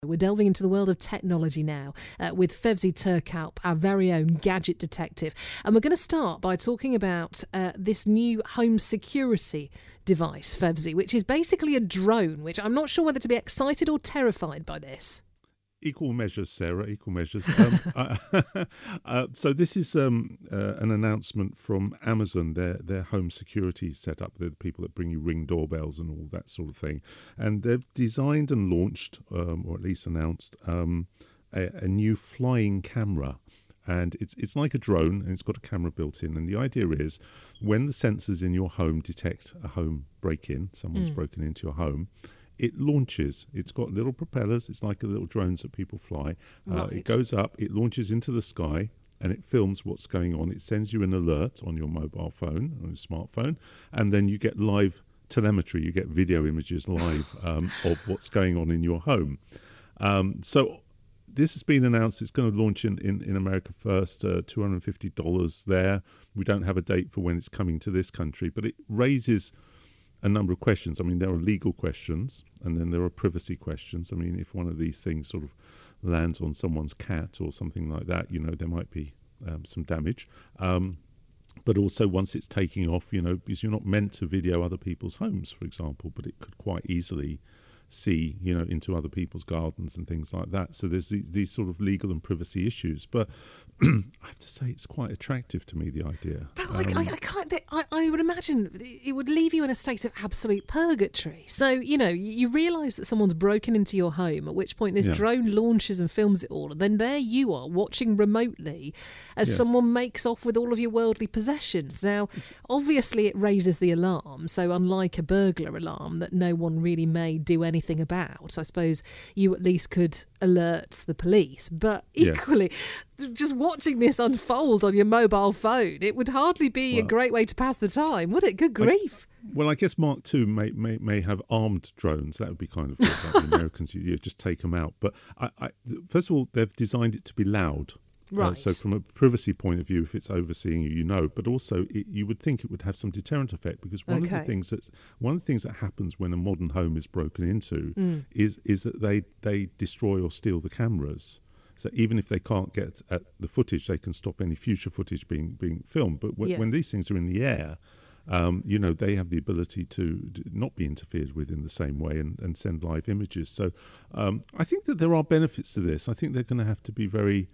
We're delving into the world of technology now with Fevzi Turkalp, our very own gadget detective. And we're going to start by talking about this new home security device, Fevzi, which is basically a drone, which I'm not sure whether to be excited or terrified by this. Equal measures, Sarah, equal measures. So this is an announcement from Amazon, their home security setup. They're the people that bring you Ring doorbells and all that sort of thing. And they've designed and launched, or at least announced, a new flying camera. And it's like a drone, and it's got a camera built in. And the idea is, when the sensors in your home detect a home break-in, someone's broken into your home, it launches. It's got little propellers. It's like the little drones that people fly. Right. It goes up, it launches into the sky, and it films what's going on. It sends you an alert on your mobile phone, on your smartphone, and then you get live telemetry. You get video images live of what's going on in your home. So this has been announced. It's going to launch in America first, $250 there. We don't have a date for when it's coming to this country, but it raises a number of questions. I mean, there are legal questions, and then there are privacy questions. I mean, if one of these things sort of lands on someone's cat or something like that, there might be some damage. But also, once it's taking off, because you're not meant to video other people's homes, for example, but it could quite easily see, into other people's gardens and things like that. So there's these sort of legal and privacy issues. But I have to say, it's quite attractive to me, the idea. But I would imagine it would leave you in a state of absolute purgatory. So, you realise that someone's broken into your home, at which point this drone launches and films it all. And then there you are watching remotely as someone makes off with all of your worldly possessions. Now, obviously it raises the alarm. So unlike a burglar alarm that no one really may do anything about, I suppose you at least could alert the police. But equally, just watching this unfold on your mobile phone, it would hardly be a great way to pass the time, would it? Good grief. I guess Mark II may have armed drones. That would be kind of good. Like the Americans, you just take them out. But first of all, they've designed it to be loud. Right. So from a privacy point of view, if it's overseeing you, but also you would think it would have some deterrent effect, because one of the things that happens when a modern home is broken into is that they destroy or steal the cameras. So even if they can't get at the footage, they can stop any future footage being filmed. But when these things are in the air, they have the ability to not be interfered with in the same way and send live images. So I think that there are benefits to this. I think they're going to have to be very...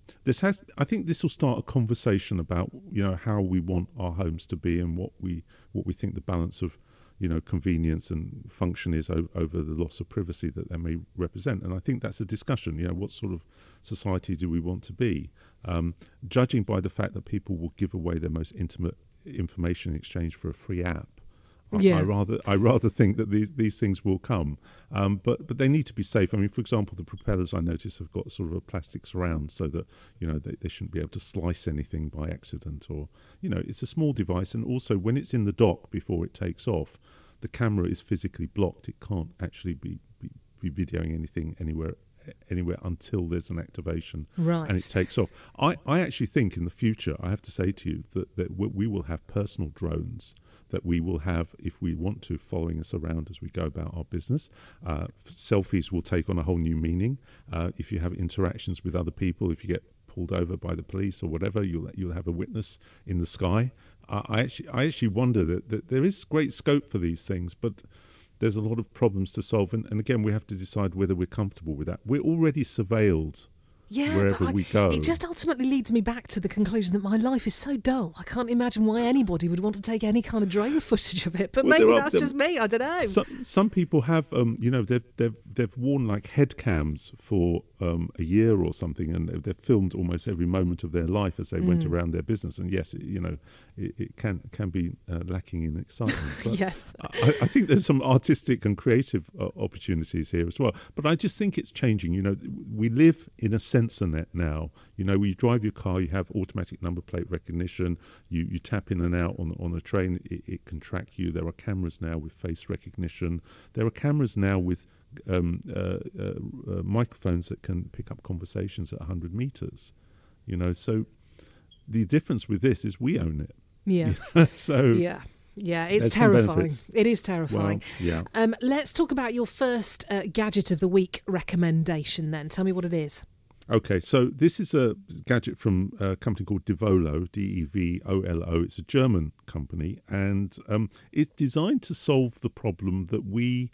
I think this will start a conversation about how we want our homes to be and what we think the balance of convenience and function is over the loss of privacy that they may represent. And I think that's a discussion. What sort of society do we want to be? Judging by the fact that people will give away their most intimate information in exchange for a free app, I rather think that these things will come, but they need to be safe. I mean, for example, the propellers I notice have got sort of a plastic surround so that they shouldn't be able to slice anything by accident, or it's a small device. And also, when it's in the dock before it takes off, the camera is physically blocked. It can't actually be videoing anything anywhere until there's an activation, right, and it takes off. I actually think in the future, I have to say to you, that we will have personal drones that we will have, if we want to, following us around as we go about our business. Selfies will take on a whole new meaning. If you have interactions with other people, if you get pulled over by the police or whatever, you'll have a witness in the sky. I actually wonder that there is great scope for these things, but there's a lot of problems to solve. And again, we have to decide whether we're comfortable with that. We're already surveilled wherever we go. It just ultimately leads me back to the conclusion that my life is so dull. I can't imagine why anybody would want to take any kind of drone footage of it. But maybe that's just me. I don't know. Some people have, they've worn like head cams for a year or something, and they've filmed almost every moment of their life as they went around their business. And yes, it can be lacking in excitement. But yes, I think there's some artistic and creative opportunities here as well. But I just think it's changing. We live in a sensor net now. When you drive your car, you have automatic number plate recognition. You tap in and out on a train, it can track you. There are cameras now with face recognition. There are cameras now with microphones that can pick up conversations at 100 meters. So the difference with this is we own it. Yeah. So yeah. Yeah, it's terrifying. It is terrifying. Well, yeah. Let's talk about your first gadget of the week recommendation then. Tell me what it is. Okay, so this is a gadget from a company called Devolo, Devolo. It's a German company, and it's designed to solve the problem that we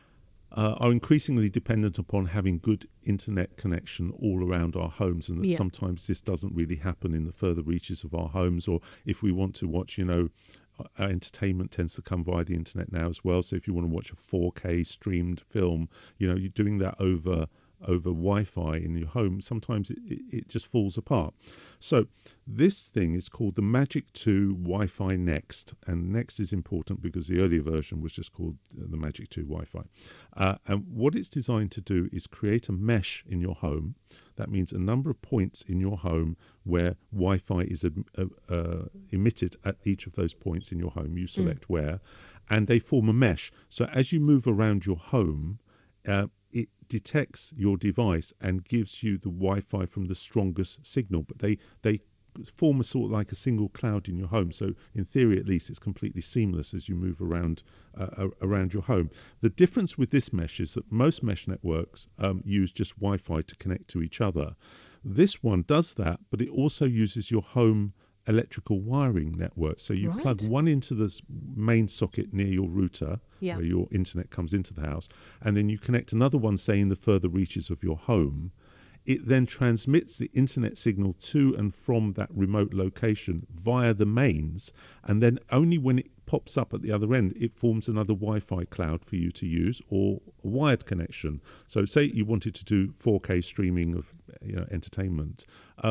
are increasingly dependent upon having good internet connection all around our homes, and that sometimes this doesn't really happen in the further reaches of our homes, or if we want to watch, our entertainment tends to come via the internet now as well. So if you want to watch a 4K streamed film, you're doing that over Wi-Fi in your home. Sometimes it just falls apart. So this thing is called the Magic 2 Wi-Fi Next, and Next is important because the earlier version was just called the Magic 2 Wi-Fi. And what it's designed to do is create a mesh in your home. That means a number of points in your home where Wi-Fi is emitted at each of those points in your home. You select where, and they form a mesh. So as you move around your home, it detects your device and gives you the Wi-Fi from the strongest signal. But they form a sort of like a single cloud in your home. So in theory, at least, it's completely seamless as you move around your home. The difference with this mesh is that most mesh networks use just Wi-Fi to connect to each other. This one does that, but it also uses your home electrical wiring network. So you plug one into the main socket near your router, where your internet comes into the house, and then you connect another one, say, in the further reaches of your home. It then transmits the internet signal to and from that remote location via the mains, and then only when it pops up at the other end, it forms another Wi-Fi cloud for you to use, or a wired connection. So say you wanted to do 4K streaming of entertainment,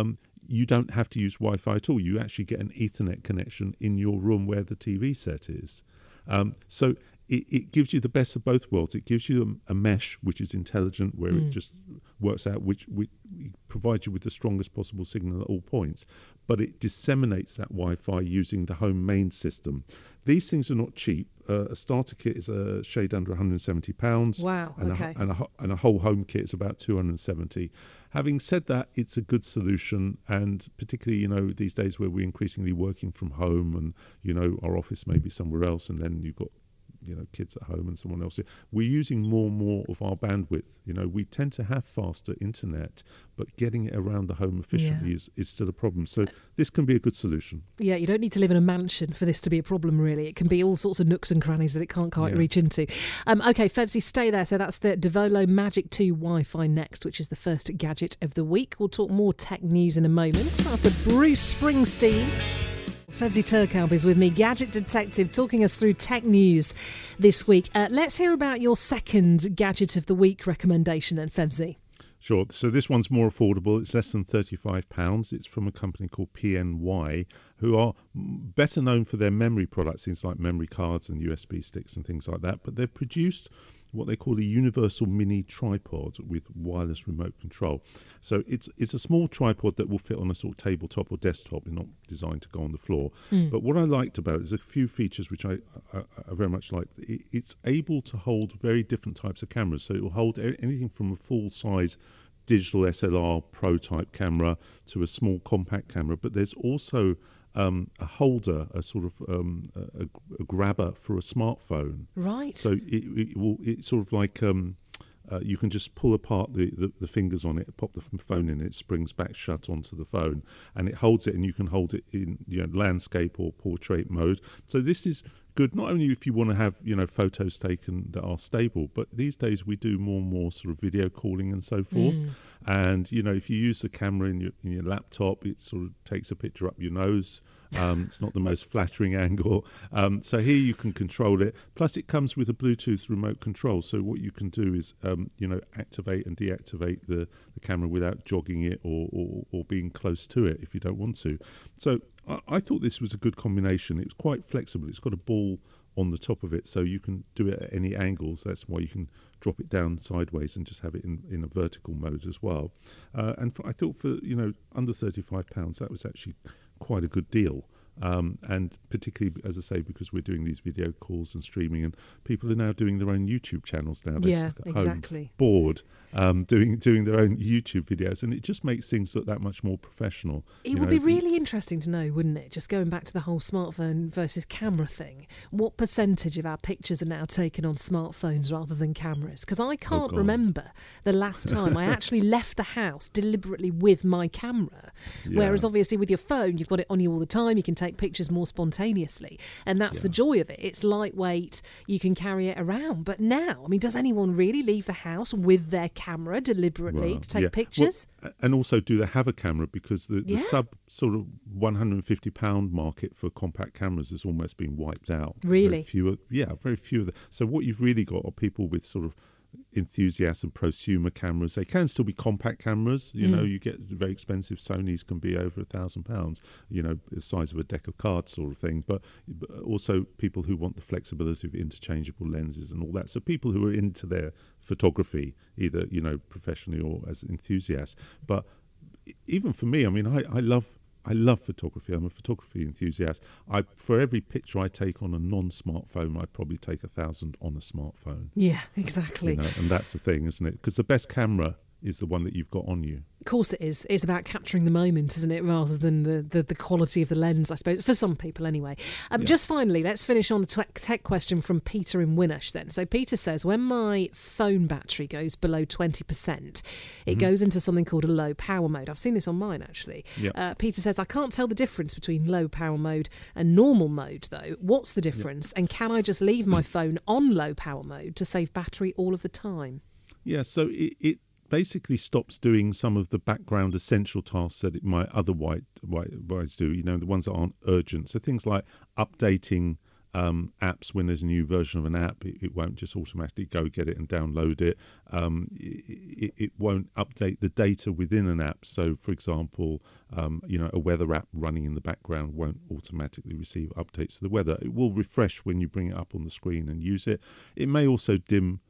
you don't have to use Wi-Fi at all. You actually get an Ethernet connection in your room where the TV set is. So it gives you the best of both worlds. It gives you a mesh which is intelligent, where it just works out which provides you with the strongest possible signal at all points, but it disseminates that Wi-Fi using the home main system. These things are not cheap. A starter kit is a shade under £170. Wow, okay. And a whole home kit is about £270. Having said that, it's a good solution, and particularly, these days where we're increasingly working from home and, our office may be somewhere else, and then you've got kids at home and someone else. We're using more and more of our bandwidth. We tend to have faster internet, but getting it around the home efficiently is still a problem. So this can be a good solution. Yeah, you don't need to live in a mansion for this to be a problem, really. It can be all sorts of nooks and crannies that it can't quite reach into. Okay, Fevzi, stay there. So that's the Devolo Magic 2 Wi-Fi Next, which is the first gadget of the week. We'll talk more tech news in a moment after Bruce Springsteen. Fevzi Turkalb is with me, Gadget Detective, talking us through tech news this week. Let's hear about your second Gadget of the Week recommendation then, Fevzi. Sure. So this one's more affordable. It's less than £35. It's from a company called PNY, who are better known for their memory products, things like memory cards and USB sticks and things like that. But they've produced what they call a universal mini tripod with wireless remote control. So it's a small tripod that will fit on a sort of tabletop or desktop. It's not designed to go on the floor. But what I liked about it is a few features which I very much like. It's able to hold very different types of cameras. So it will hold anything from a full-size digital SLR Pro type camera to a small compact camera. But there's also a holder, a sort of a grabber for a smartphone. Right. So it's sort of like you can just pull apart the fingers on it, pop the phone in, it springs back shut onto the phone, and it holds it, and you can hold it in landscape or portrait mode. So this is good not only if you want to have photos taken that are stable, but these days we do more and more sort of video calling and so forth. And if you use the camera in your laptop, it sort of takes a picture up your nose. It's not the most flattering angle. So here you can control it. Plus it comes with a Bluetooth remote control. So what you can do is, activate and deactivate the camera without jogging it or being close to it if you don't want to. So I thought this was a good combination. It's quite flexible. It's got a ball on the top of it, so you can do it at any angles. That's why you can drop it down sideways and just have it in a vertical mode as well. And I thought for under £35, that was actually quite a good deal. And particularly, as I say, because we're doing these video calls and streaming, and people are now doing their own YouTube channels now. They're exactly. Home, bored, doing their own YouTube videos, and it just makes things look that much more professional. It would be really interesting to know, wouldn't it? Just going back to the whole smartphone versus camera thing, what percentage of our pictures are now taken on smartphones rather than cameras? Because I can't remember the last time I actually left the house deliberately with my camera. Whereas obviously with your phone, you've got it on you all the time. You can take pictures more spontaneously, and that's the joy of it. It's lightweight. You can carry it around. But now, I mean, does anyone really leave the house with their camera deliberately to take pictures? Well, and also, do they have a camera? Because the sub sort of £150 market for compact cameras has almost been wiped out. Really? Very few of them. So what you've really got are people with sort of enthusiast and prosumer cameras. They can still be compact cameras. You get very expensive Sonys can be over £1,000, the size of a deck of cards sort of thing, but also people who want the flexibility of interchangeable lenses and all that. So people who are into their photography, either professionally or as enthusiasts. But even for me, I mean, I love photography. I'm a photography enthusiast. For every picture I take on a non-smartphone, I'd probably take 1,000 on a smartphone. Yeah, exactly. And that's the thing, isn't it? Because the best camera is the one that you've got on you. Of course it is. It's about capturing the moment, isn't it, rather than the quality of the lens, I suppose, for some people anyway. Just finally, let's finish on a tech question from Peter in Winnersh then. So Peter says, when my phone battery goes below 20%, it goes into something called a low power mode. I've seen this on mine, actually. Yep. Peter says, I can't tell the difference between low power mode and normal mode, though. What's the difference? And can I just leave my phone on low power mode to save battery all of the time? Yeah, so it basically stops doing some of the background essential tasks that it might otherwise do, the ones that aren't urgent. So things like updating apps. When there's a new version of an app, it won't just automatically go get it and download it. It won't update the data within an app. So, for example, a weather app running in the background won't automatically receive updates to the weather. It will refresh when you bring it up on the screen and use it. It may also dim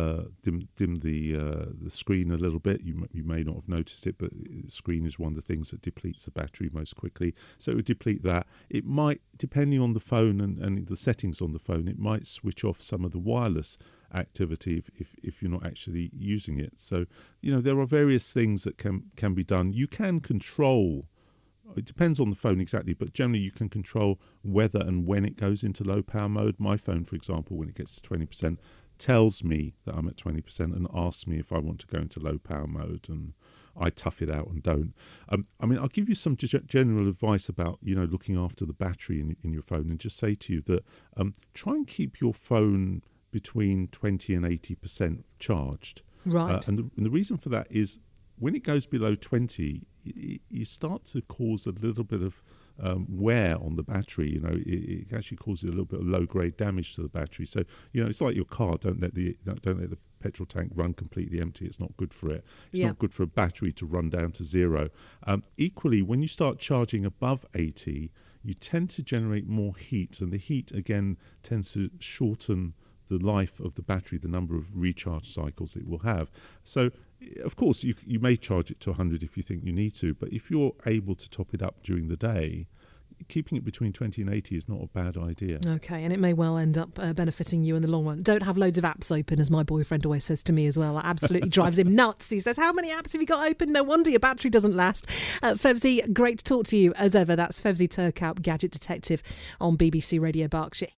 the screen a little bit. You may not have noticed it, but the screen is one of the things that depletes the battery most quickly. So it would deplete that. It might, depending on the phone and the settings on the phone, it might switch off some of the wireless activity if you're not actually using it. So there are various things that can be done. You can control. It depends on the phone exactly, but generally you can control whether and when it goes into low power mode. My phone, for example, when it gets to 20%, tells me that I'm at 20% and asks me if I want to go into low power mode, and I tough it out and don't. I'll give you some general advice about looking after the battery in your phone, and just say to you that try and keep your phone between 20 and 80% charged. Right. And the reason for that is when it goes below 20, you start to cause a little bit of wear on the battery. It actually causes a little bit of low-grade damage to the battery. So it's like your car. Don't let the petrol tank run completely empty. It's not good for it. It's not good for a battery to run down to zero. Equally, when you start charging above 80, you tend to generate more heat, and the heat again tends to shorten the life of the battery, the number of recharge cycles it will have. So, of course, you may charge it to 100 if you think you need to, but if you're able to top it up during the day, keeping it between 20 and 80 is not a bad idea. Okay, and it may well end up benefiting you in the long run. Don't have loads of apps open, as my boyfriend always says to me as well. That absolutely drives him nuts. He says, how many apps have you got open? No wonder your battery doesn't last. Fevzi, great to talk to you as ever. That's Fevzi Turkout, Gadget Detective on BBC Radio Berkshire.